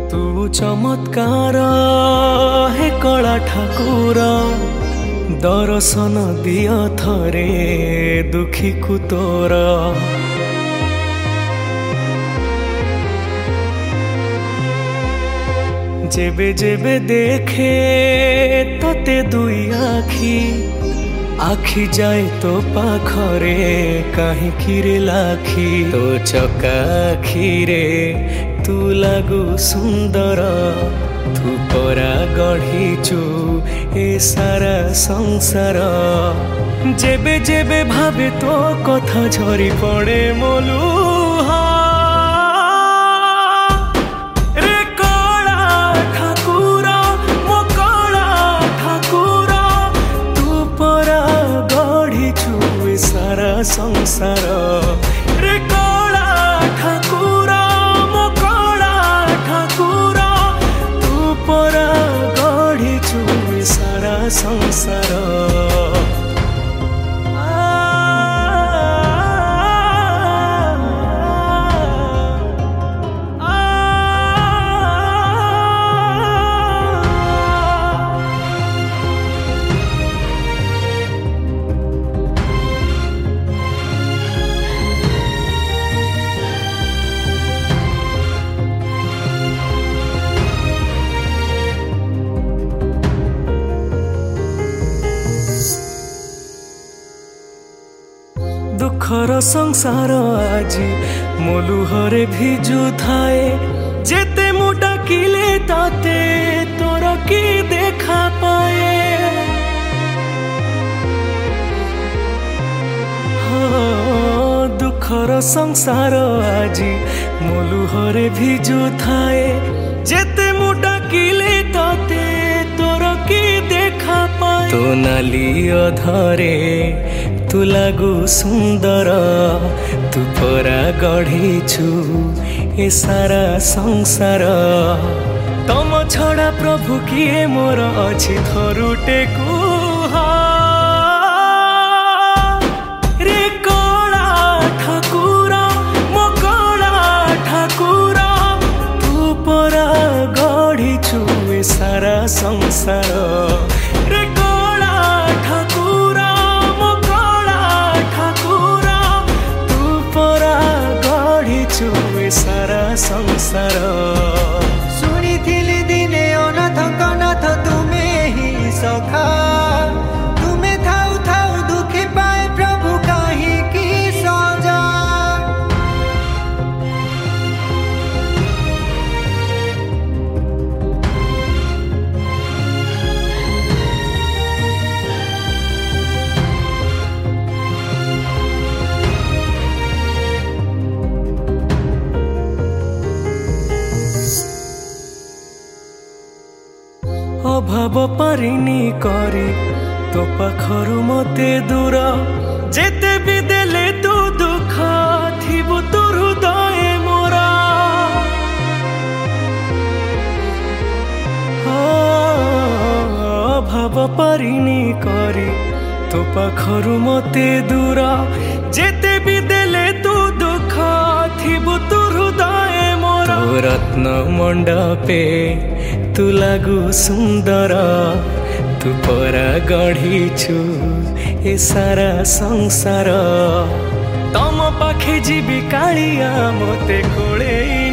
तू चमत्कार हे कला ठाकुर दर्शन दिया थरे दुखी को तोर जेबे जेबे देखे तते दुई आखी जाए तो पाखरे कहीं किरे लाखी तो चकाखीरे तू लागू सुंदर तू परा गढ़ीचु ए सारा संसार जेबे जेबे भावे तो कथा झरी पड़े मोलू संसार रे कला ठाकुर मो कला ठाकुर तू परा गढ़ीचु सारा संसार दुखर संसार आजी मोलुहरे भिजु थाए जेते मु डाकिले ताते तोर की देखा पाए दुखर संसार आजी मोलुहरे भिजु थाए जेते मु डाकिले ताते तोर की देखा पाए तो नाली अधरे तू लागू सुंदर तू परा गढ़ीचु ए सारा संसार तम छड़ा प्रभु किए मोर अछि थरुटे कुहा रे कला ठाकुर मो कला ठाकुर तू परा गढ़ीचु ए सारा संसार रे कला ठाकुर सारा संसार शुणी दिने अनाथ कनाथ तुम्हें ही सखा तुम्हें थाउ थाउ दुखी पाए प्रभु कहीं की सजा अभाव पारिनी करी तो पाखरु मते दूर जेते भी देले तू दुख थिबु तू हृदय मोरा अभाव पारिनी करी तो पाखरु मते दूर जेते भी देले तू दुख थिबु तू हृदय मोरा रत्न मंडपे तू लागू सुंदर तू परा गढ़ीचु ए सारा संसार तम पाखे जीवी कालिया मते कोले